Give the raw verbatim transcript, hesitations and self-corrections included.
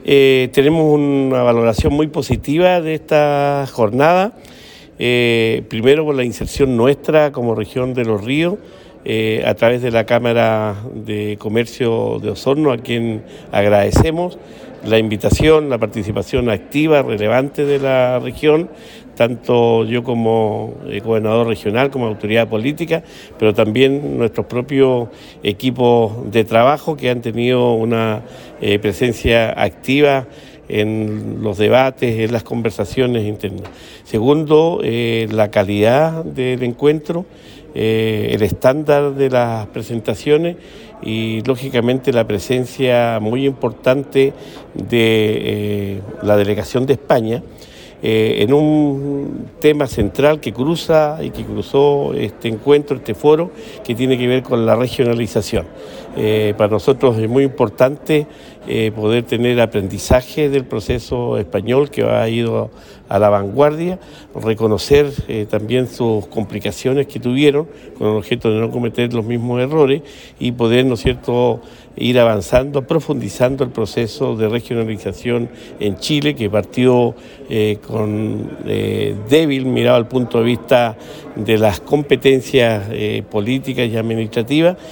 Eh, tenemos una valoración muy positiva de esta jornada, eh, primero por la inserción nuestra como región de Los Ríos, eh, a través de la Cámara de Comercio de Osorno, a quien agradecemos la invitación, la participación activa, relevante de la región, tanto yo como eh, gobernador regional, como autoridad política, pero también nuestros propios equipos de trabajo que han tenido una eh, presencia activa en los debates, en las conversaciones internas. Segundo, eh, la calidad del encuentro, eh, el estándar de las presentaciones y lógicamente la presencia muy importante de eh, la delegación de España, Eh, en un tema central que cruza y que cruzó este encuentro, este foro, que tiene que ver con la regionalización. Eh, para nosotros es muy importante eh, poder tener aprendizaje del proceso español que ha ido a la vanguardia, reconocer eh, también sus complicaciones que tuvieron con el objeto de no cometer los mismos errores y poder, ¿no es cierto?, ir avanzando, profundizando el proceso de regionalización en Chile, que partió eh, con eh, débil mirado al punto de vista de las competencias eh, políticas y administrativas,